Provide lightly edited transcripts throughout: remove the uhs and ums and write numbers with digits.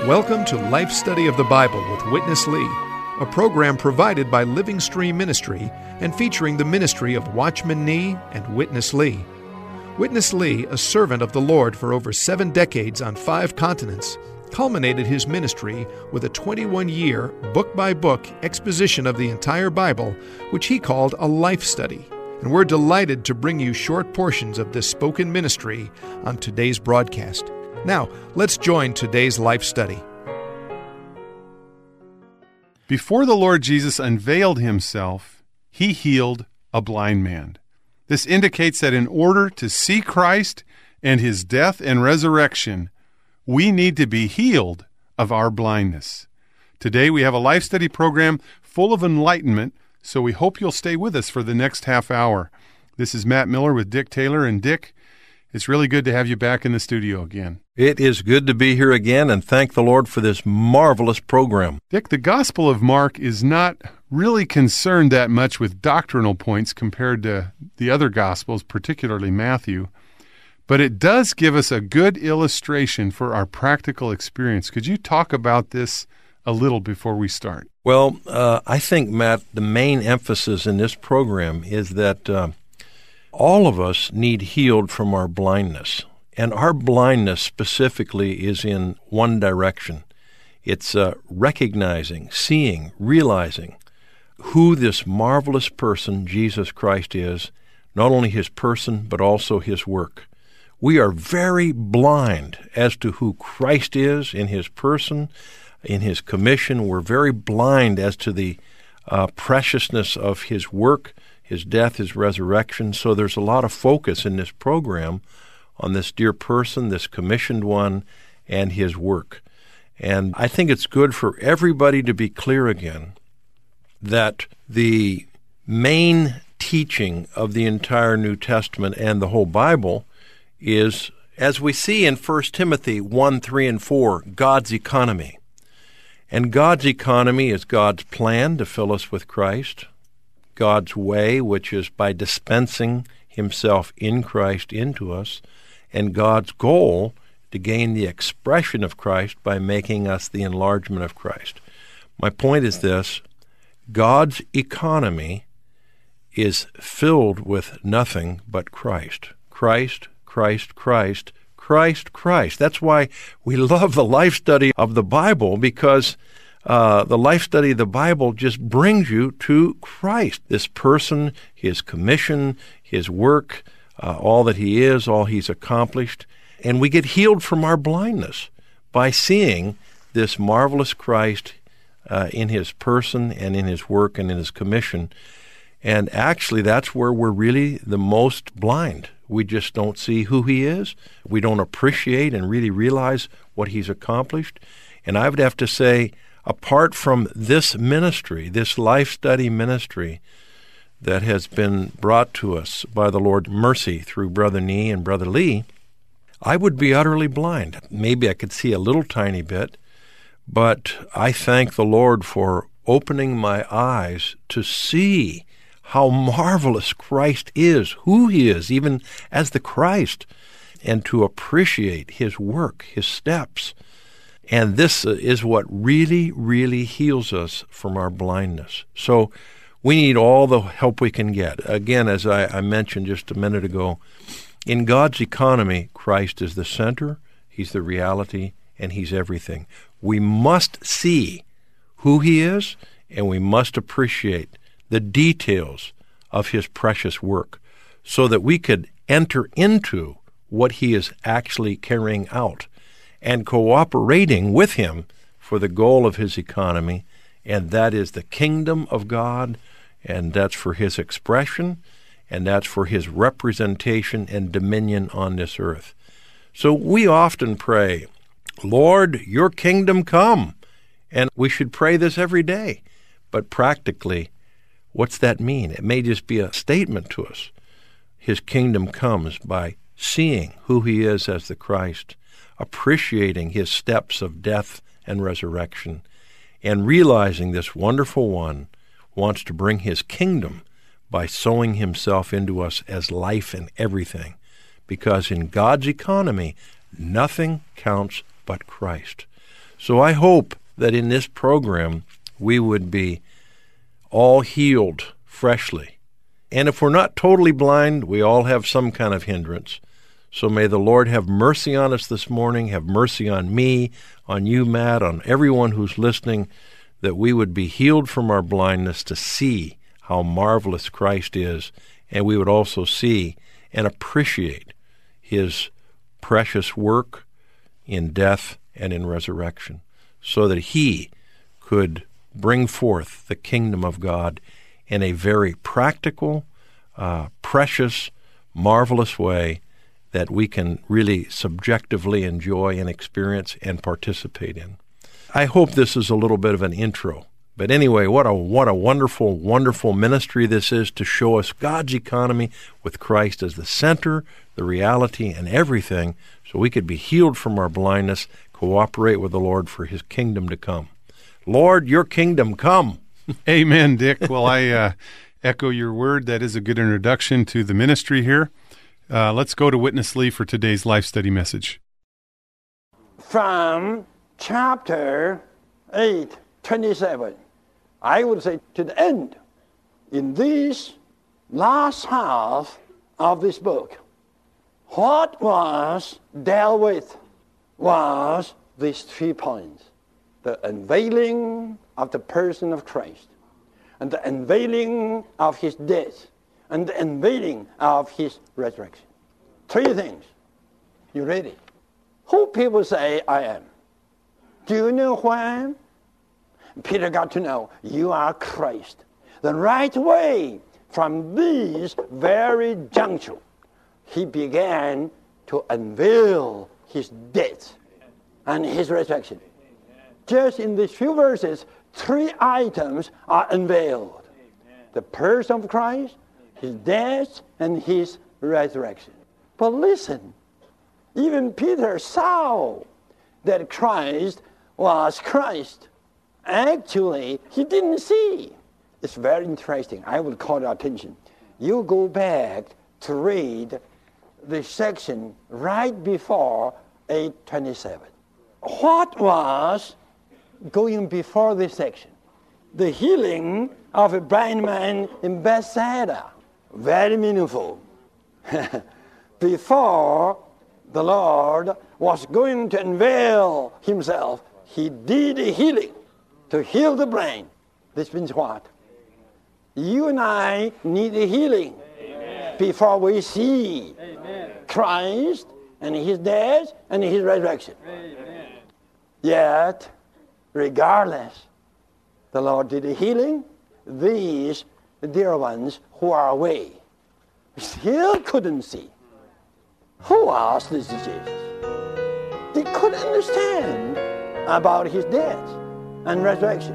Welcome to Life Study of the Bible with Witness Lee, a program provided by Living Stream Ministry and featuring the ministry of Watchman Nee and Witness Lee. Witness Lee, a servant of the Lord for over 7 decades on 5 continents, culminated his ministry with a 21-year, book-by-book exposition of the entire Bible, which he called a life study. And we're delighted to bring you short portions of this spoken ministry on today's broadcast. Now, let's join today's life study. Before the Lord Jesus unveiled himself, he healed a blind man. This indicates that in order to see Christ and his death and resurrection, we need to be healed of our blindness. Today we have a life study program full of enlightenment, so we hope you'll stay with us for the next half hour. This is Matt Miller with Dick Taylor, and Dick, it's really good to have you back in the studio again. It is good to be here again, and thank the Lord for this marvelous program. Dick, the Gospel of Mark is not really concerned that much with doctrinal points compared to the other Gospels, particularly Matthew, but it does give us a good illustration for our practical experience. Could you talk about this a little before we start? Well, I think, Matt, the main emphasis in this program is that all of us need healed from our blindness. And our blindness specifically is in one direction. It's recognizing, seeing, realizing who this marvelous person, Jesus Christ, is, not only his person, but also his work. We are very blind as to who Christ is in his person, in his commission. We're very blind as to the preciousness of his work, his death, his resurrection. So there's a lot of focus in this program on this dear person, this commissioned one, and his work. And I think it's good for everybody to be clear again that the main teaching of the entire New Testament and the whole Bible is, as we see in 1 Timothy 1, 3, and 4, God's economy. And God's economy is God's plan to fill us with Christ, God's way, which is by dispensing himself in Christ into us, and God's goal to gain the expression of Christ by making us the enlargement of Christ. My point is this: God's economy is filled with nothing but Christ. Christ, Christ, Christ, Christ, Christ. That's why we love the life study of the Bible, because the life study of the Bible just brings you to Christ, this person, his commission, his work, all that he is, all he's accomplished. And we get healed from our blindness by seeing this marvelous Christ in his person and in his work and in his commission. And actually, that's where we're really the most blind. We just don't see who he is. We don't appreciate and really realize what he's accomplished. And I would have to say, apart from this ministry, this life study ministry that has been brought to us by the Lord Mercy through Brother Nee and Brother Lee, I would be utterly blind. Maybe I could see a little tiny bit, but I thank the Lord for opening my eyes to see how marvelous Christ is, who he is, even as the Christ, and to appreciate his work, his steps. And this is what really, really heals us from our blindness. So we need all the help we can get. Again, as I mentioned just a minute ago, in God's economy, Christ is the center, he's the reality, and he's everything. We must see who he is, and we must appreciate the details of his precious work so that we could enter into what he is actually carrying out and cooperating with him for the goal of his economy, and that is the kingdom of God, and that's for his expression, and that's for his representation and dominion on this earth. So we often pray, Lord, your kingdom come, and we should pray this every day. But practically, what's that mean? It may just be a statement to us. His kingdom comes by seeing who he is as the Christ, appreciating his steps of death and resurrection, and realizing this wonderful one wants to bring his kingdom by sowing himself into us as life and everything. Because in God's economy, nothing counts but Christ. So I hope that in this program we would be all healed freshly. And if we're not totally blind, we all have some kind of hindrance. So may the Lord have mercy on us this morning, have mercy on me, on you, Matt, on everyone who's listening, that we would be healed from our blindness to see how marvelous Christ is, and we would also see and appreciate his precious work in death and in resurrection, so that he could bring forth the kingdom of God in a very practical, precious, marvelous way that we can really subjectively enjoy and experience and participate in. I hope this is a little bit of an intro. But anyway, what a wonderful, wonderful ministry this is to show us God's economy with Christ as the center, the reality, and everything, so we could be healed from our blindness, cooperate with the Lord for his kingdom to come. Lord, your kingdom come. Amen, Dick. Well, I echo your word. That is a good introduction to the ministry here. Let's go to Witness Lee for today's Life Study message. From chapter 8:27, I would say to the end, in this last half of this book, what was dealt with was these 3 points: the unveiling of the person of Christ, and the unveiling of his death, and the unveiling of his resurrection. 3 things. You ready? Who people say I am? Do you know who I am? Peter got to know you are Christ. The right way, from this very juncture, he began to unveil his death and his resurrection. Just in these few verses, 3 items are unveiled: the person of Christ, his death, and his resurrection. But listen, even Peter saw that Christ was Christ. Actually, he didn't see. It's very interesting. I would call your attention. You go back to read the section right before 8:27. What was going before this section? The healing of a blind man in Bethsaida. Very meaningful. Before the Lord was going to unveil himself, he did a healing to heal the blind. This means what? You and I need a healing. Amen. Before we see Amen. Christ and his death and his resurrection. Amen. Yet, regardless, the Lord did a healing. These dear ones who are away still couldn't see. Who asked this to Jesus? They couldn't understand about his death and resurrection.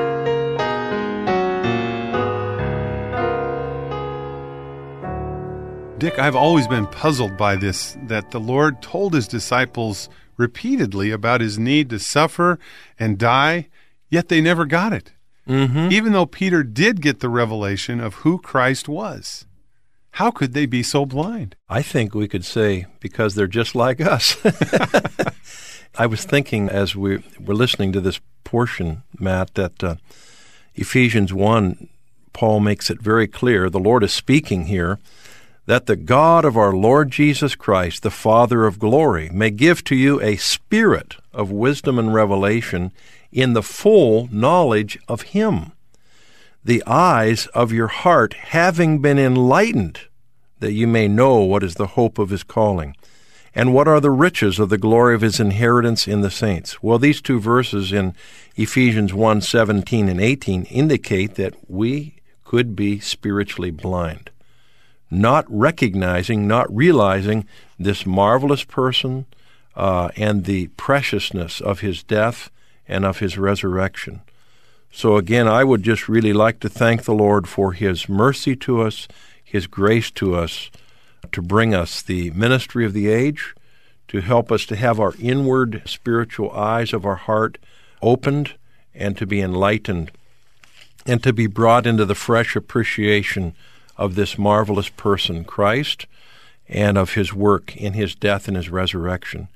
Dick, I've always been puzzled by this, that the Lord told his disciples repeatedly about his need to suffer and die, yet they never got it. Mm-hmm. Even though Peter did get the revelation of who Christ was. How could they be so blind? I think we could say because they're just like us. I was thinking as we were listening to this portion, Matt, that Ephesians 1, Paul makes it very clear, the Lord is speaking here, that the God of our Lord Jesus Christ, the Father of glory, may give to you a spirit of wisdom and revelation in the full knowledge of Him, the eyes of your heart having been enlightened, that you may know what is the hope of His calling, and what are the riches of the glory of His inheritance in the saints. Well, these 2 verses in Ephesians 1:17 and 18 indicate that we could be spiritually blind, not recognizing, not realizing this marvelous person and the preciousness of His death and of His resurrection. So again, I would just really like to thank the Lord for His mercy to us, His grace to us, to bring us the ministry of the age, to help us to have our inward spiritual eyes of our heart opened and to be enlightened and to be brought into the fresh appreciation of this marvelous person, Christ, and of His work in His death and His resurrection.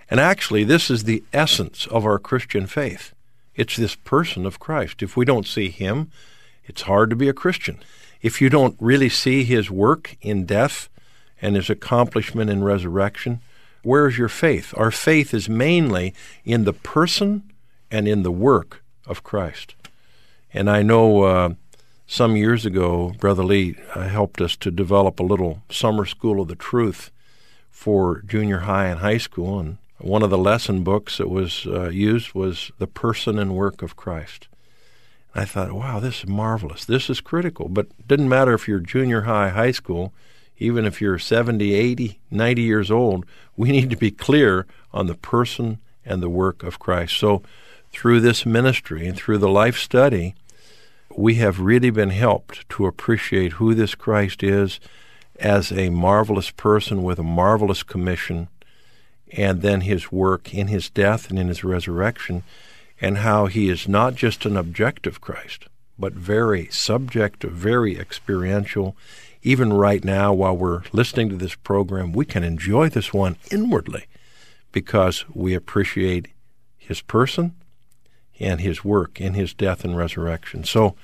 And actually, this is the essence of our Christian faith. It's this person of Christ. If we don't see him, it's hard to be a Christian. If you don't really see his work in death and his accomplishment in resurrection, where is your faith? Our faith is mainly in the person and in the work of Christ. And I know some years ago, Brother Lee helped us to develop a little summer school of the truth for junior high and high school, and one of the lesson books that was used was The Person and Work of Christ. And I thought, wow, this is marvelous. This is critical. But it didn't matter if you're junior high, high school, even if you're 70, 80, 90 years old, we need to be clear on the person and the work of Christ. So through this ministry and through the life study, we have really been helped to appreciate who this Christ is as a marvelous person with a marvelous commission, and then his work in his death and in his resurrection, and how he is not just an objective Christ, but very subjective, very experiential. Even right now, while we're listening to this program, we can enjoy this one inwardly because we appreciate his person and his work in his death and resurrection. So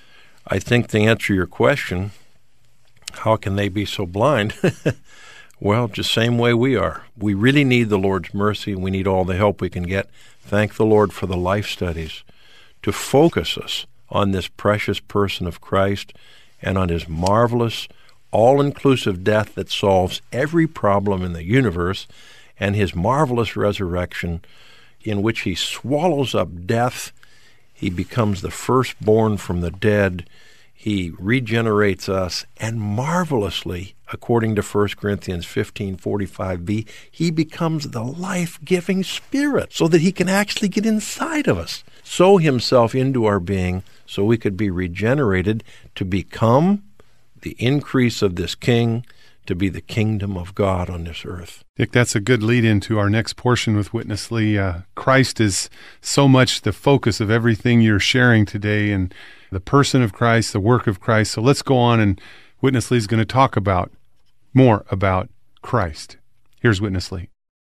I think to answer your question, how can they be so blind? Well, just same way we are. We really need the Lord's mercy. We need all the help we can get. Thank the Lord for the life studies to focus us on this precious person of Christ and on his marvelous, all-inclusive death that solves every problem in the universe, and his marvelous resurrection in which he swallows up death. He becomes the firstborn from the dead. He regenerates us, and marvelously, according to 1 Corinthians 15:45b, he becomes the life-giving Spirit so that he can actually get inside of us, sow himself into our being so we could be regenerated to become the increase of this King, to be the kingdom of God on this earth. Dick, that's a good lead into our next portion with Witness Lee. Christ is so much the focus of everything you're sharing today, and the person of Christ, the work of Christ. So let's go on, and Witness Lee is going to talk more about Christ. Here's Witness Lee.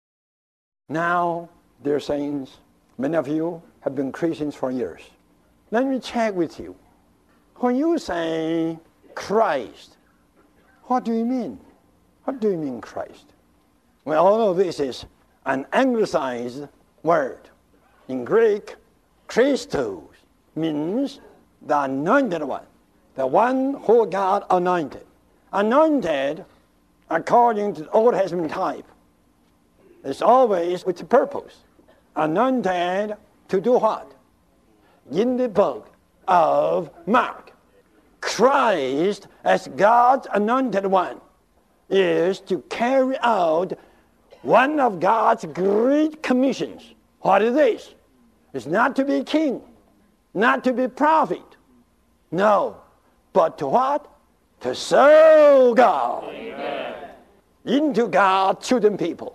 Now, dear saints, many of you have been Christians for years. Let me check with you. When you say Christ, what do you mean? What do you mean Christ? Well, all of this is an anglicized word. In Greek, Christos means the anointed one, the one who God anointed. Anointed, according to the Old Testament type, is always with a purpose. Anointed to do what? In the book of Mark, Christ, as God's anointed one, is to carry out one of God's great commissions. What is this? It's not to be king, not to be prophet. No, but to what? To serve God. Amen. Into God's chosen people.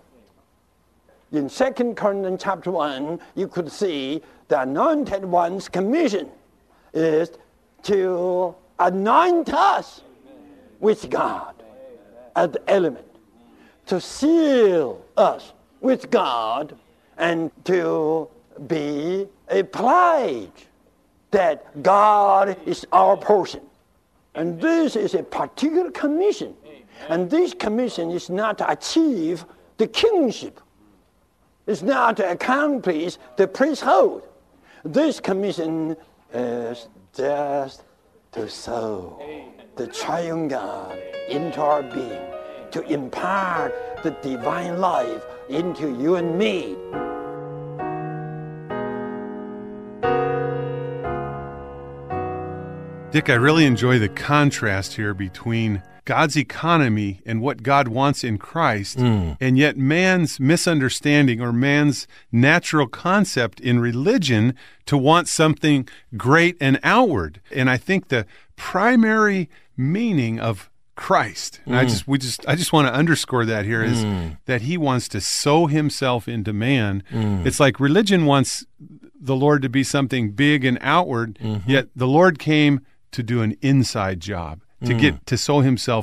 In 2 Corinthians chapter 1, you could see the anointed one's commission is to anoint us with God as the element, to seal us with God, and to be a pledge that God is our portion. And this is a particular commission. And this commission is not to achieve the kingship. It's not to accomplish the priesthood. This commission is just to sow the triune God into our being, to impart the divine life into you and me. Dick, I really enjoy the contrast here between God's economy and what God wants in Christ, and yet man's misunderstanding or man's natural concept in religion to want something great and outward. And I think the primary meaning of Christ, and I just want to underscore that here, is that he wants to sow himself into man. It's like religion wants the Lord to be something big and outward, yet the Lord came to do an inside job, to get to sow himself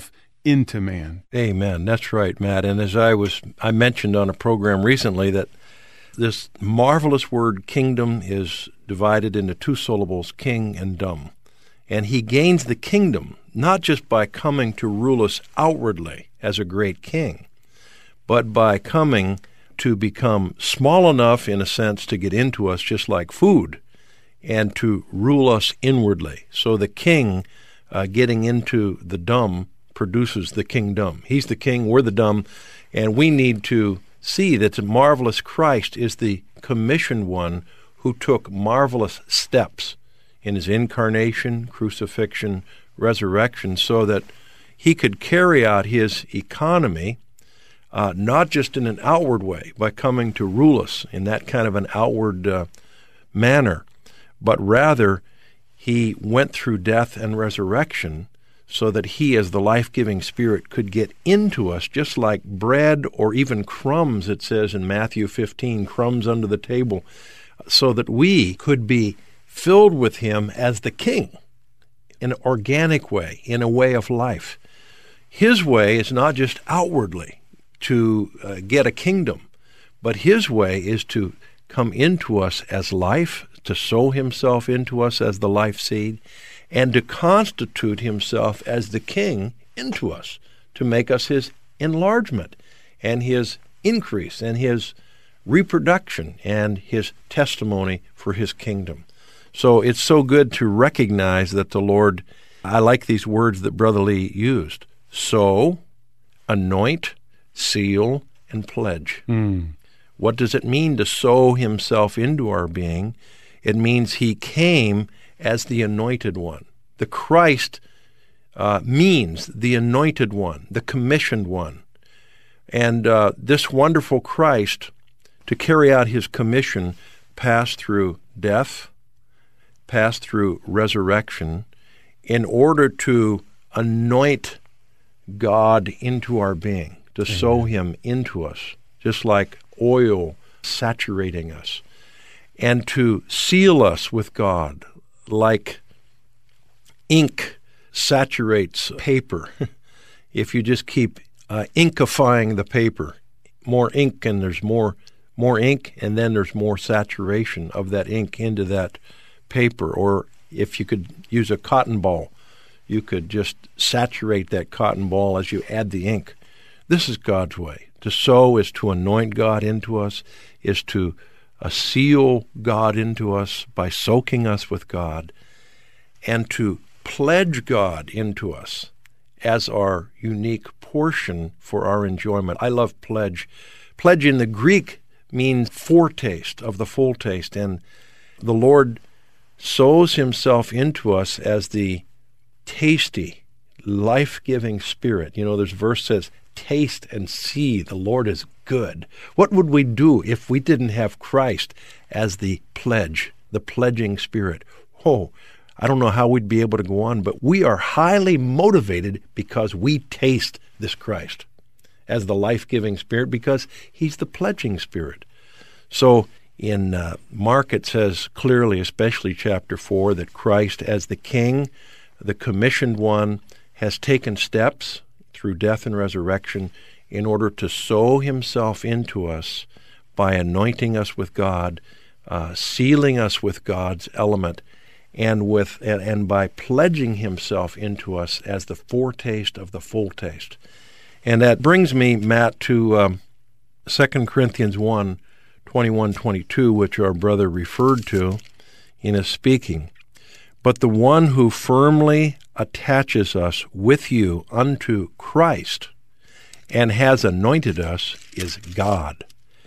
into man. Amen. That's right, Matt. And as I mentioned on a program recently that this marvelous word kingdom is divided into two syllables, king and dom. And he gains the kingdom not just by coming to rule us outwardly as a great king, but by coming to become small enough, in a sense, to get into us just like food, and to rule us inwardly. So the king getting into the dumb produces the kingdom. He's the king, we're the dumb, and we need to see that the marvelous Christ is the commissioned one who took marvelous steps in his incarnation, crucifixion, resurrection, so that he could carry out his economy not just in an outward way, by coming to rule us in that kind of an outward manner, but rather he went through death and resurrection so that he, as the life-giving Spirit, could get into us, just like bread or even crumbs, it says in Matthew 15, crumbs under the table, so that we could be filled with him as the king in an organic way, in a way of life. His way is not just outwardly to get a kingdom, but his way is to come into us as life, to sow himself into us as the life seed, and to constitute himself as the king into us, to make us his enlargement and his increase and his reproduction and his testimony for his kingdom. So it's so good to recognize that the Lord, I like these words that Brother Lee used, sow, anoint, seal, and pledge. What does it mean to sow himself into our being? It means he came as the anointed one. The Christ means the anointed one, the commissioned one. And this wonderful Christ, to carry out his commission, passed through death, passed through resurrection, in order to anoint God into our being, to sow him into us, just like oil saturating us, and to seal us with God, like ink saturates paper. If you just keep inkifying the paper, more ink, and there's more ink, and then there's more saturation of that ink into that paper. Or if you could use a cotton ball, you could just saturate that cotton ball as you add the ink. This is God's way. To sow is to anoint God into us, is to seal God into us by soaking us with God, and to pledge God into us as our unique portion for our enjoyment. I love pledge. Pledge in the Greek means foretaste of the full taste, and the Lord sows himself into us as the tasty, life-giving Spirit. You know, there's a verse that says, taste and see the Lord is good. What would we do if we didn't have Christ as the pledge, the pledging Spirit? Oh, I don't know how we'd be able to go on, but we are highly motivated because we taste this Christ as the life-giving Spirit, because he's the pledging Spirit. So in Mark it says clearly, especially chapter 4, that Christ as the King, the commissioned one, has taken steps through death and resurrection in order to sow himself into us by anointing us with God, sealing us with God's element, and by pledging himself into us as the foretaste of the full taste. And that brings me, Matt, to 2 Corinthians 1, 21, 22, which our brother referred to in his speaking. But the one who firmly attaches us with you unto Christ and has anointed us is God.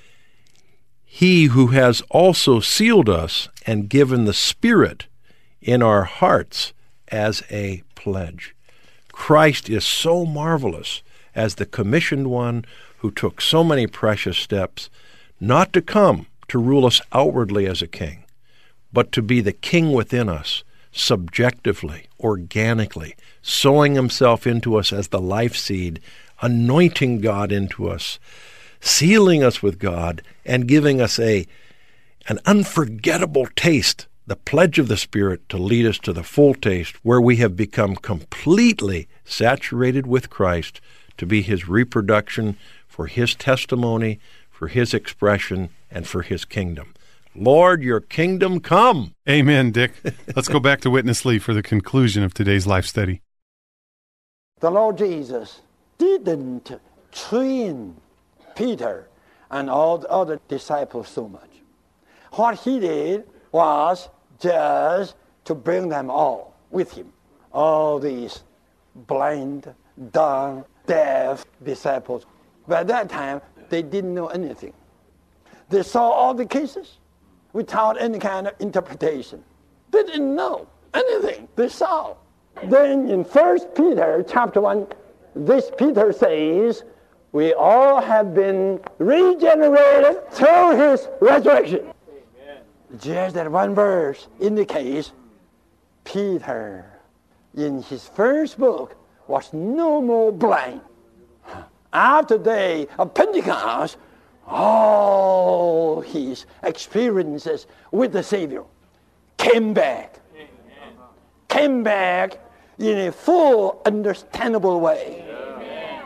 He who has also sealed us and given the Spirit in our hearts as a pledge. Christ is so marvelous as the commissioned one who took so many precious steps, not to come to rule us outwardly as a king, but to be the king within us, subjectively, organically, sowing himself into us as the life seed, anointing God into us, sealing us with God, and giving us an unforgettable taste the pledge of the Spirit to lead us to the full taste where we have become completely saturated with Christ to be His reproduction for His testimony, for His expression, and for His kingdom. Lord, your kingdom come. Amen, Dick. Let's go back to Witness Lee for the conclusion of today's life study. The Lord Jesus didn't train Peter and all the other disciples so much. What He did was just to bring them all with Him. All these blind, dumb, deaf disciples. By that time, they didn't know anything. They saw all the cases without any kind of interpretation. They didn't know anything. They saw. Then in 1 Peter chapter 1, this Peter says, we all have been regenerated through His resurrection. Amen. Just that one verse indicates Peter, in his first book, was no more blind. After the day of Pentecost, all his experiences with the Savior came back. Amen. Came back in a full, understandable way. Amen.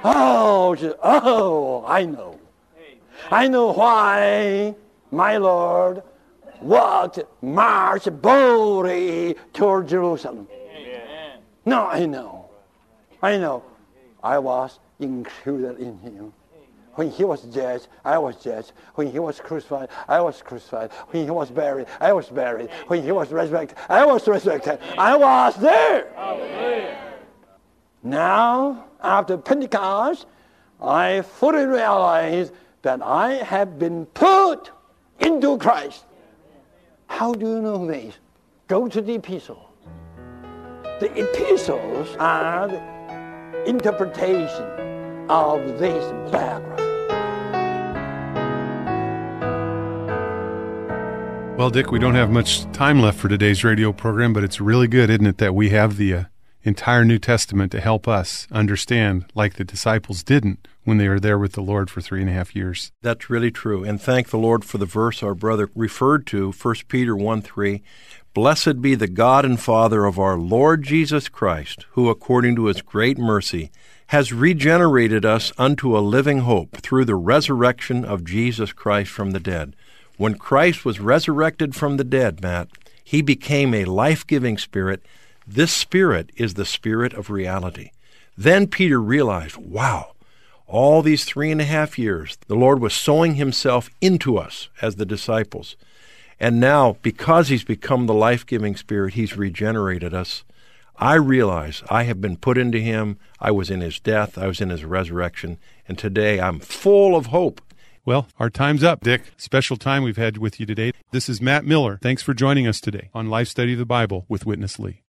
I know. Amen. I know why my Lord marched boldly toward Jerusalem. Amen. No, I know. I was included in Him. When He was judged, I was judged. When He was crucified, I was crucified. When He was buried, I was buried. When He was resurrected, I was resurrected. I was there. Amen. Now, after Pentecost, I fully realize that I have been put into Christ. How do you know this? Go to the epistle. The epistles are the interpretation of this biography. Well, Dick, we don't have much time left for today's radio program, but it's really good, isn't it, that we have the entire New Testament to help us understand, like the disciples didn't when they were there with the Lord for 3.5 years. That's really true. And thank the Lord for the verse our brother referred to, 1 Peter 1:3. Blessed be the God and Father of our Lord Jesus Christ, who according to His great mercy has regenerated us unto a living hope through the resurrection of Jesus Christ from the dead. When Christ was resurrected from the dead, Matt, He became a life-giving Spirit. This Spirit is the Spirit of reality. Then Peter realized, wow, all these 3.5 years, the Lord was sowing Himself into us as the disciples. And now, because He's become the life-giving Spirit, He's regenerated us. I realize I have been put into Him. I was in His death. I was in His resurrection. And today I'm full of hope. Well, our time's up, Dick. Special time we've had with you today. This is Matt Miller. Thanks for joining us today on Life Study of the Bible with Witness Lee.